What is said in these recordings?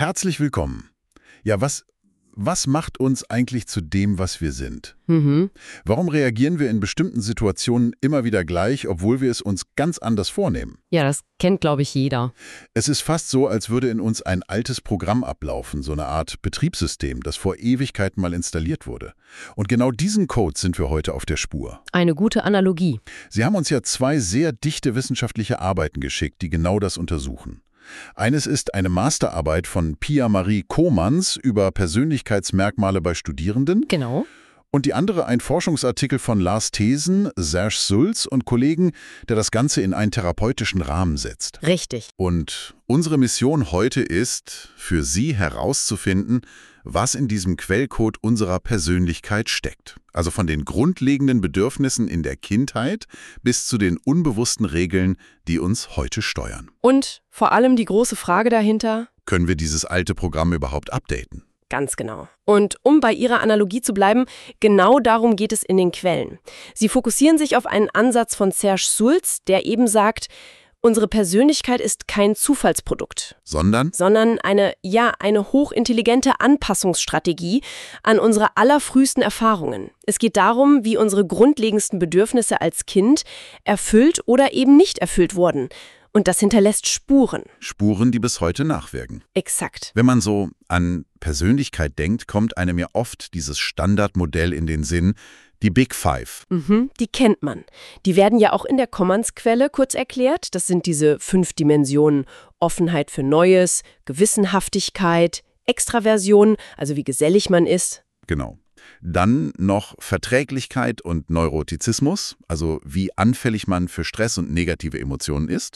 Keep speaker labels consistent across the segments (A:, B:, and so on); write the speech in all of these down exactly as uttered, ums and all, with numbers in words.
A: Herzlich willkommen. Ja, was, was macht uns eigentlich zu dem, was wir sind?
B: Mhm.
A: Warum reagieren wir in bestimmten Situationen immer wieder gleich, obwohl wir es uns ganz anders vornehmen?
B: Ja, das kennt, glaube ich, jeder.
A: Es ist fast so, als würde in uns ein altes Programm ablaufen, so eine Art Betriebssystem, das vor Ewigkeiten mal installiert wurde. Und genau diesen Code sind wir heute auf der Spur.
B: Eine gute Analogie.
A: Sie haben uns ja zwei sehr dichte wissenschaftliche Arbeiten geschickt, die genau das untersuchen. Eines ist eine Masterarbeit von Pia-Marie Komans über Persönlichkeitsmerkmale bei Studierenden.
B: Genau.
A: Und die andere ein Forschungsartikel von Lars Thesen, Serge Sulz und Kollegen, der das Ganze in einen therapeutischen Rahmen setzt.
B: Richtig.
A: Und unsere Mission heute ist, für Sie herauszufinden, was in diesem Quellcode unserer Persönlichkeit steckt. Also von den grundlegenden Bedürfnissen in der Kindheit bis zu den unbewussten Regeln, die uns heute steuern.
B: Und vor allem die große Frage dahinter?
A: Können wir dieses alte Programm überhaupt updaten?
B: Ganz genau. Und um bei Ihrer Analogie zu bleiben, genau darum geht es in den Quellen. Sie fokussieren sich auf einen Ansatz von Serge Sulz, der eben sagt, unsere Persönlichkeit ist kein Zufallsprodukt.
A: Sondern?
B: Sondern eine, ja, eine hochintelligente Anpassungsstrategie an unsere allerfrühesten Erfahrungen. Es geht darum, wie unsere grundlegendsten Bedürfnisse als Kind erfüllt oder eben nicht erfüllt wurden. Und das hinterlässt Spuren.
A: Spuren, die bis heute nachwirken.
B: Exakt.
A: Wenn man so an Persönlichkeit denkt, kommt einem ja oft dieses Standardmodell in den Sinn, die Big Five.
B: Mhm, die kennt man. Die werden ja auch in der Commons-Quelle kurz erklärt. Das sind diese fünf Dimensionen: Offenheit für Neues, Gewissenhaftigkeit, Extraversion, also wie gesellig man ist.
A: Genau. Dann noch Verträglichkeit und Neurotizismus, also wie anfällig man für Stress und negative Emotionen ist.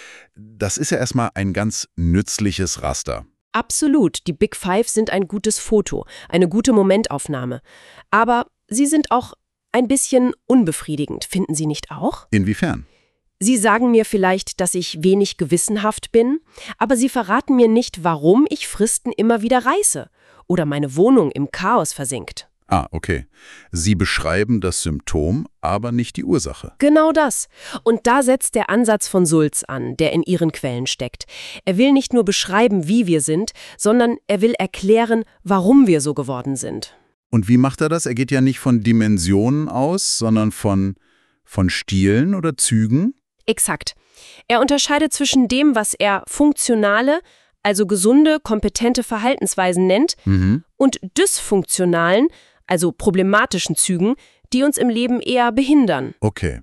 A: Das ist ja erstmal ein ganz nützliches Raster.
B: Absolut. Die Big Five sind ein gutes Foto, eine gute Momentaufnahme. Aber sie sind auch ein bisschen unbefriedigend, finden Sie nicht auch?
A: Inwiefern?
B: Sie sagen mir vielleicht, dass ich wenig gewissenhaft bin, aber Sie verraten mir nicht, warum ich Fristen immer wieder reiße oder meine Wohnung im Chaos versinkt.
A: Ah, okay. Sie beschreiben das Symptom, aber nicht die Ursache.
B: Genau das. Und da setzt der Ansatz von Sulz an, der in Ihren Quellen steckt. Er will nicht nur beschreiben, wie wir sind, sondern er will erklären, warum wir so geworden sind.
A: Und wie macht er das? Er geht ja nicht von Dimensionen aus, sondern von, von Stilen oder Zügen?
B: Exakt. Er unterscheidet zwischen dem, was er funktionale, also gesunde, kompetente Verhaltensweisen nennt,
A: Mhm.
B: und dysfunktionalen, also problematischen Zügen, die uns im Leben eher behindern.
A: Okay.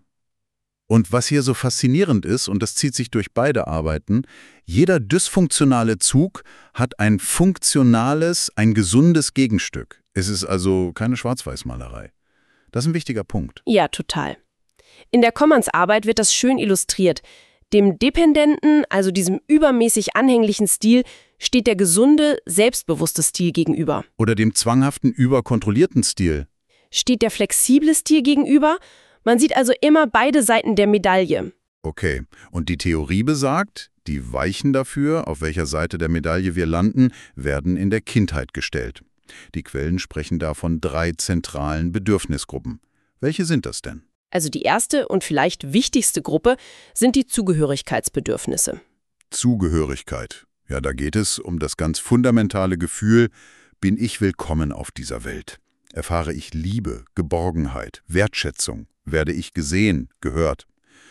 A: Und was hier so faszinierend ist, und das zieht sich durch beide Arbeiten, jeder dysfunktionale Zug hat ein funktionales, ein gesundes Gegenstück. Es ist also keine Schwarz-Weiß-Malerei. Das ist ein wichtiger Punkt.
B: Ja, total. In der Commons-Arbeit wird das schön illustriert. Dem dependenten, also diesem übermäßig anhänglichen Stil, steht der gesunde, selbstbewusste Stil gegenüber.
A: Oder dem zwanghaften, überkontrollierten Stil.
B: Steht der flexible Stil gegenüber? Man sieht also immer beide Seiten der Medaille.
A: Okay. Und die Theorie besagt, die Weichen dafür, auf welcher Seite der Medaille wir landen, werden in der Kindheit gestellt. Die Quellen sprechen da von drei zentralen Bedürfnisgruppen. Welche sind das denn?
B: Also die erste und vielleicht wichtigste Gruppe sind die Zugehörigkeitsbedürfnisse.
A: Zugehörigkeit. Ja, da geht es um das ganz fundamentale Gefühl, bin ich willkommen auf dieser Welt? Erfahre ich Liebe, Geborgenheit, Wertschätzung? Werde ich gesehen, gehört?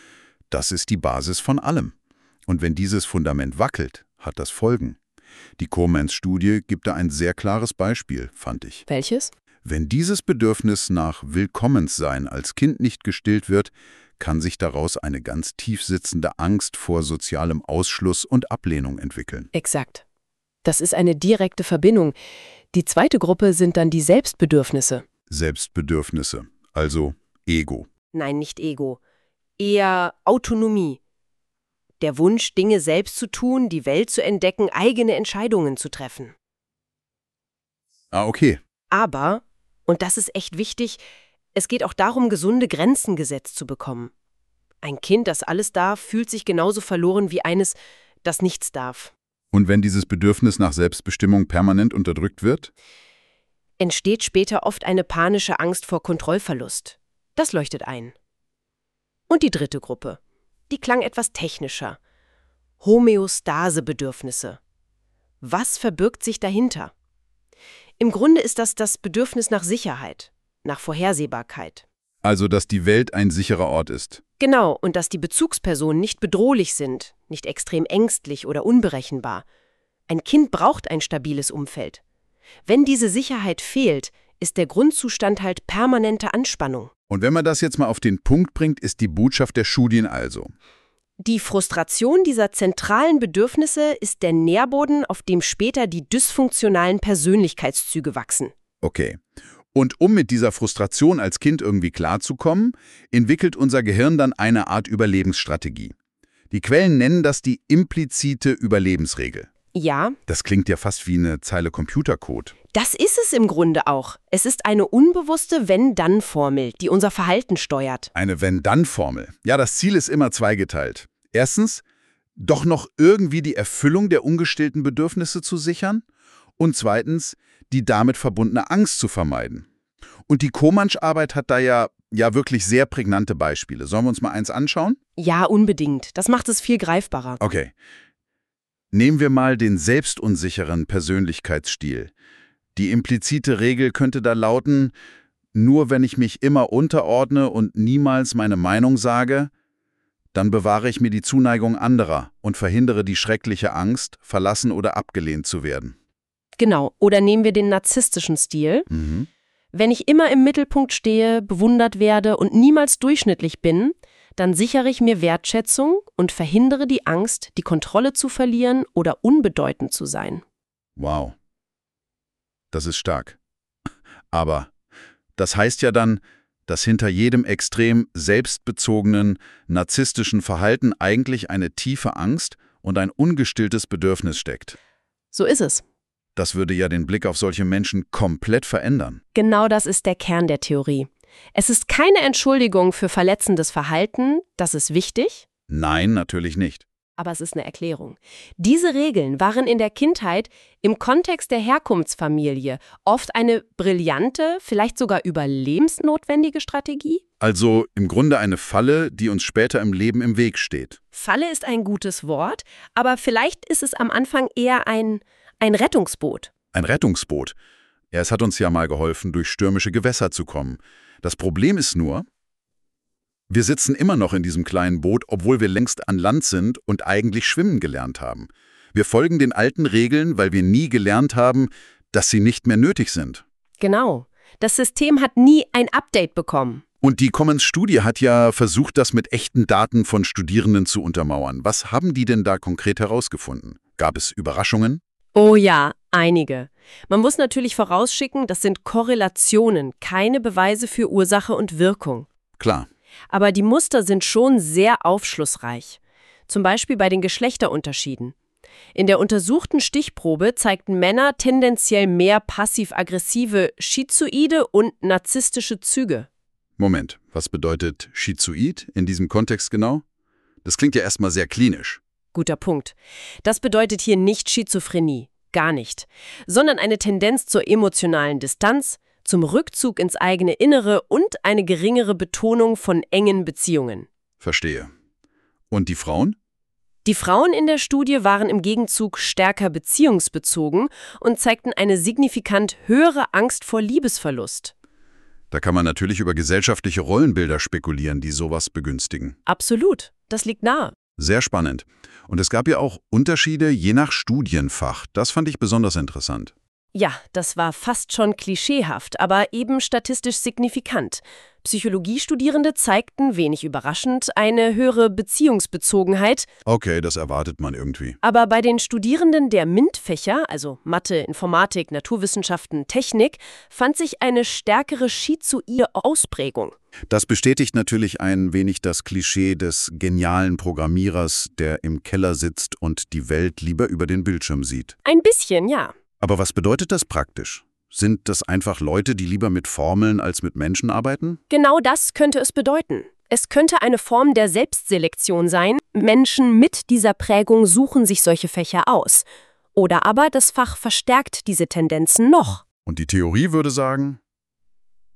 A: Das ist die Basis von allem. Und wenn dieses Fundament wackelt, hat das Folgen. Die Komans-Studie gibt da ein sehr klares Beispiel, fand ich.
B: Welches?
A: Wenn dieses Bedürfnis nach Willkommenssein als Kind nicht gestillt wird, kann sich daraus eine ganz tief sitzende Angst vor sozialem Ausschluss und Ablehnung entwickeln.
B: Exakt. Das ist eine direkte Verbindung. Die zweite Gruppe sind dann die Selbstbedürfnisse.
A: Selbstbedürfnisse, also Ego.
B: Nein, nicht Ego. Eher Autonomie. Der Wunsch, Dinge selbst zu tun, die Welt zu entdecken, eigene Entscheidungen zu treffen.
A: Ah, okay.
B: Aber, und das ist echt wichtig, es geht auch darum, gesunde Grenzen gesetzt zu bekommen. Ein Kind, das alles darf, fühlt sich genauso verloren wie eines, das nichts darf.
A: Und wenn dieses Bedürfnis nach Selbstbestimmung permanent unterdrückt wird?
B: Entsteht später oft eine panische Angst vor Kontrollverlust. Das leuchtet ein. Und die dritte Gruppe, die klang etwas technischer. Homöostasebedürfnisse. Was verbirgt sich dahinter? Im Grunde ist das das Bedürfnis nach Sicherheit, nach Vorhersehbarkeit.
A: Also, dass die Welt ein sicherer Ort ist.
B: Genau, und dass die Bezugspersonen nicht bedrohlich sind, nicht extrem ängstlich oder unberechenbar. Ein Kind braucht ein stabiles Umfeld. Wenn diese Sicherheit fehlt, ist der Grundzustand halt permanente Anspannung.
A: Und wenn man das jetzt mal auf den Punkt bringt, ist die Botschaft der Studien also:
B: Die Frustration dieser zentralen Bedürfnisse ist der Nährboden, auf dem später die dysfunktionalen Persönlichkeitszüge wachsen.
A: Okay. Und um mit dieser Frustration als Kind irgendwie klarzukommen, entwickelt unser Gehirn dann eine Art Überlebensstrategie. Die Quellen nennen das die implizite Überlebensregel.
B: Ja,
A: Das klingt ja fast wie eine Zeile Computercode.
B: das ist es im Grunde auch. Es ist eine unbewusste Wenn-Dann-Formel, die unser Verhalten steuert.
A: Eine Wenn-Dann-Formel. Ja, das Ziel ist immer zweigeteilt. Erstens, doch noch irgendwie die Erfüllung der ungestillten Bedürfnisse zu sichern. Und zweitens, die damit verbundene Angst zu vermeiden. Und die Komansch-Arbeit hat da ja, ja wirklich sehr prägnante Beispiele. Sollen wir uns mal eins anschauen?
B: Ja, unbedingt. Das macht es viel greifbarer.
A: Okay. Nehmen wir mal den selbstunsicheren Persönlichkeitsstil. Die implizite Regel könnte da lauten: Nur wenn ich mich immer unterordne und niemals meine Meinung sage, dann bewahre ich mir die Zuneigung anderer und verhindere die schreckliche Angst, verlassen oder abgelehnt zu werden.
B: Genau. Oder nehmen wir den narzisstischen Stil.
A: Mhm.
B: Wenn ich immer im Mittelpunkt stehe, bewundert werde und niemals durchschnittlich bin, dann sichere ich mir Wertschätzung und verhindere die Angst, die Kontrolle zu verlieren oder unbedeutend zu sein.
A: Wow. Das ist stark. Aber das heißt ja dann, dass hinter jedem extrem selbstbezogenen, narzisstischen Verhalten eigentlich eine tiefe Angst und ein ungestilltes Bedürfnis steckt.
B: So ist es.
A: Das würde ja den Blick auf solche Menschen komplett verändern.
B: Genau das ist der Kern der Theorie. Es ist keine Entschuldigung für verletzendes Verhalten, das ist wichtig,
A: Nein, natürlich nicht.
B: aber es ist eine Erklärung. Diese Regeln waren in der Kindheit im Kontext der Herkunftsfamilie oft eine brillante, vielleicht sogar überlebensnotwendige Strategie.
A: Also im Grunde eine Falle, die uns später im Leben im Weg steht.
B: Falle ist ein gutes Wort, aber vielleicht ist es am Anfang eher ein, ein Rettungsboot.
A: Ein Rettungsboot. Ja, es hat uns ja mal geholfen, durch stürmische Gewässer zu kommen. Das Problem ist nur, wir sitzen immer noch in diesem kleinen Boot, obwohl wir längst an Land sind und eigentlich schwimmen gelernt haben. Wir folgen den alten Regeln, weil wir nie gelernt haben, dass sie nicht mehr nötig sind.
B: Genau. Das System hat nie ein Update bekommen.
A: Und die Commons-Studie hat ja versucht, das mit echten Daten von Studierenden zu untermauern. Was haben die denn da konkret herausgefunden? Gab es Überraschungen?
B: Oh ja, einige. Man muss natürlich vorausschicken, das sind Korrelationen, keine Beweise für Ursache und Wirkung.
A: Klar.
B: Aber die Muster sind schon sehr aufschlussreich. Zum Beispiel bei den Geschlechterunterschieden. In der untersuchten Stichprobe zeigten Männer tendenziell mehr passiv-aggressive, schizoide und narzisstische Züge.
A: Moment, was bedeutet schizoid in diesem Kontext genau? Das klingt ja erstmal sehr klinisch.
B: Guter Punkt. Das bedeutet hier nicht Schizophrenie, gar nicht, sondern eine Tendenz zur emotionalen Distanz, zum Rückzug ins eigene Innere und eine geringere Betonung von engen Beziehungen.
A: Verstehe. Und die Frauen?
B: Die Frauen in der Studie waren im Gegenzug stärker beziehungsbezogen und zeigten eine signifikant höhere Angst vor Liebesverlust.
A: Da kann man natürlich über gesellschaftliche Rollenbilder spekulieren, die sowas begünstigen.
B: Absolut, das liegt nahe.
A: Sehr spannend. Und es gab ja auch Unterschiede je nach Studienfach. Das fand ich besonders interessant.
B: Ja, das war fast schon klischeehaft, aber eben statistisch signifikant. Psychologiestudierende zeigten, wenig überraschend, eine höhere Beziehungsbezogenheit.
A: Okay, das erwartet man irgendwie.
B: Aber bei den Studierenden der MINT-Fächer, also Mathe, Informatik, Naturwissenschaften, Technik, fand sich eine stärkere schizoide Ausprägung.
A: Das bestätigt natürlich ein wenig das Klischee des genialen Programmierers, der im Keller sitzt und die Welt lieber über den Bildschirm sieht.
B: Ein bisschen, ja.
A: Aber was bedeutet das praktisch? Sind das einfach Leute, die lieber mit Formeln als mit Menschen arbeiten?
B: Genau das könnte es bedeuten. Es könnte eine Form der Selbstselektion sein. Menschen mit dieser Prägung suchen sich solche Fächer aus. Oder aber das Fach verstärkt diese Tendenzen noch.
A: Und die Theorie würde sagen,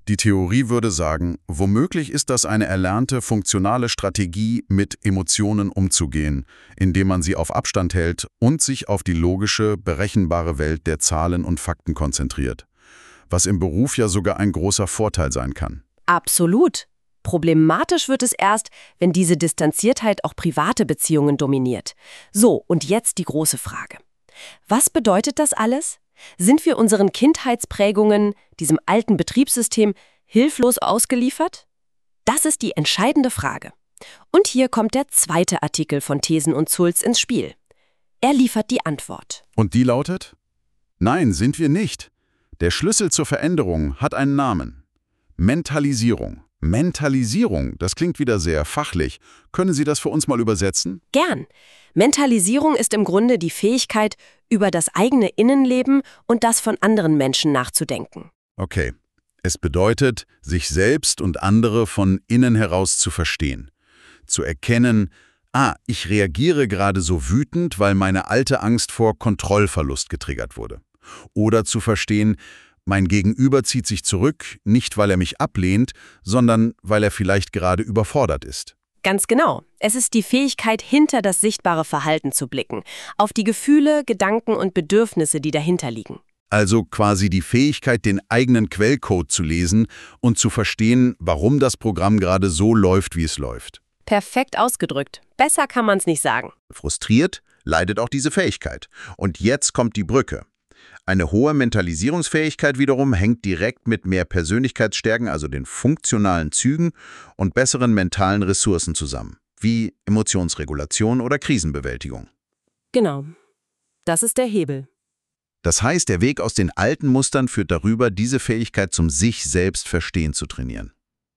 A: Die Theorie würde sagen, womöglich ist das eine erlernte, funktionale Strategie, mit Emotionen umzugehen, indem man sie auf Abstand hält und sich auf die logische, berechenbare Welt der Zahlen und Fakten konzentriert. Was im Beruf ja sogar ein großer Vorteil sein kann.
B: Absolut. Problematisch wird es erst, wenn diese Distanziertheit auch private Beziehungen dominiert. So, und jetzt die große Frage. Was bedeutet das alles? Sind wir unseren Kindheitsprägungen, diesem alten Betriebssystem, hilflos ausgeliefert? Das ist die entscheidende Frage. Und hier kommt der zweite Artikel von Thesen und Zulz ins Spiel. Er liefert die Antwort.
A: Und die lautet? Nein, sind wir nicht. Der Schlüssel zur Veränderung hat einen Namen. Mentalisierung. Mentalisierung, das klingt wieder sehr fachlich. Können Sie das für uns mal übersetzen?
B: Gern. Mentalisierung ist im Grunde die Fähigkeit, über das eigene Innenleben und das von anderen Menschen nachzudenken.
A: Okay. Es bedeutet, sich selbst und andere von innen heraus zu verstehen. Zu erkennen, ah, ich reagiere gerade so wütend, weil meine alte Angst vor Kontrollverlust getriggert wurde. Oder zu verstehen, mein Gegenüber zieht sich zurück, nicht weil er mich ablehnt, sondern weil er vielleicht gerade überfordert ist.
B: Ganz genau. Es ist die Fähigkeit, hinter das sichtbare Verhalten zu blicken, auf die Gefühle, Gedanken und Bedürfnisse, die dahinter liegen.
A: Also quasi die Fähigkeit, den eigenen Quellcode zu lesen und zu verstehen, warum das Programm gerade so läuft, wie es läuft.
B: Perfekt ausgedrückt. Besser kann man es nicht sagen.
C: Frustriert leidet auch diese Fähigkeit. Und jetzt kommt die Brücke. Eine hohe Mentalisierungsfähigkeit wiederum hängt direkt mit mehr Persönlichkeitsstärken, also den funktionalen Zügen und besseren mentalen Ressourcen zusammen, wie Emotionsregulation oder Krisenbewältigung.
B: Genau. Das ist der Hebel.
C: Das heißt, der Weg aus den alten Mustern führt darüber, diese Fähigkeit zum sich selbst verstehen zu trainieren.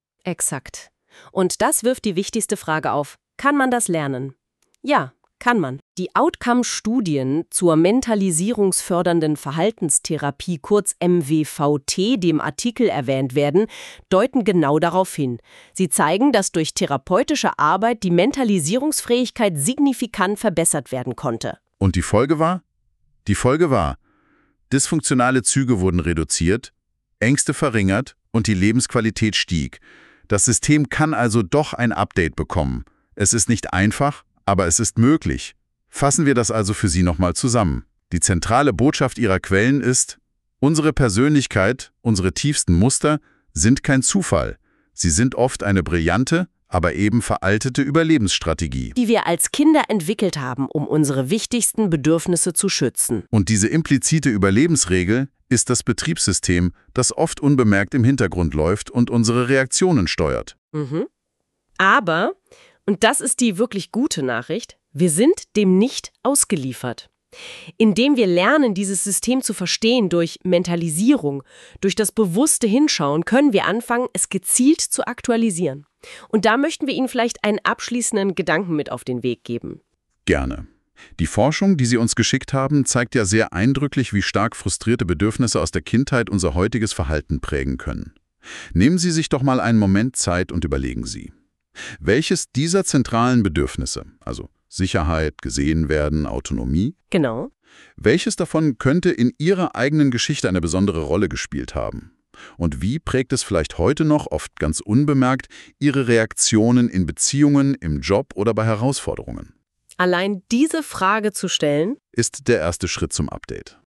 B: Exakt. Und das wirft die wichtigste Frage auf. Kann man das lernen? Ja, kann man. Die Outcome-Studien zur mentalisierungsfördernden Verhaltenstherapie, kurz M W V T, die im Artikel erwähnt werden, deuten genau darauf hin. Sie zeigen, dass durch therapeutische Arbeit die Mentalisierungsfähigkeit signifikant verbessert werden konnte.
A: Und die Folge war? Die Folge war, dysfunktionale Züge wurden reduziert, Ängste verringert und die Lebensqualität stieg. Das System kann also doch ein Update bekommen. Es ist nicht einfach, aber es ist möglich. Fassen wir das also für Sie nochmal zusammen. Die zentrale Botschaft Ihrer Quellen ist, unsere Persönlichkeit, unsere tiefsten Muster sind kein Zufall. Sie sind oft eine brillante, aber eben veraltete Überlebensstrategie.
B: Die wir als Kinder entwickelt haben, um unsere wichtigsten Bedürfnisse zu schützen.
A: Und diese implizite Überlebensregel ist das Betriebssystem, das oft unbemerkt im Hintergrund läuft und unsere Reaktionen steuert.
B: Mhm. Aber, und das ist die wirklich gute Nachricht, wir sind dem nicht ausgeliefert. Indem wir lernen, dieses System zu verstehen durch Mentalisierung, durch das bewusste Hinschauen, können wir anfangen, es gezielt zu aktualisieren. Und da möchten wir Ihnen vielleicht einen abschließenden Gedanken mit auf den Weg geben.
A: Gerne. Die Forschung, die Sie uns geschickt haben, zeigt ja sehr eindrücklich, wie stark frustrierte Bedürfnisse aus der Kindheit unser heutiges Verhalten prägen können. Nehmen Sie sich doch mal einen Moment Zeit und überlegen Sie. Welches dieser zentralen Bedürfnisse, also Sicherheit, gesehen werden, Autonomie,
B: Genau.
A: welches davon könnte in Ihrer eigenen Geschichte eine besondere Rolle gespielt haben? Und wie prägt es vielleicht heute noch, oft ganz unbemerkt, Ihre Reaktionen in Beziehungen, im Job oder bei Herausforderungen?
B: Allein diese Frage zu stellen,
A: Ist der erste Schritt zum Update.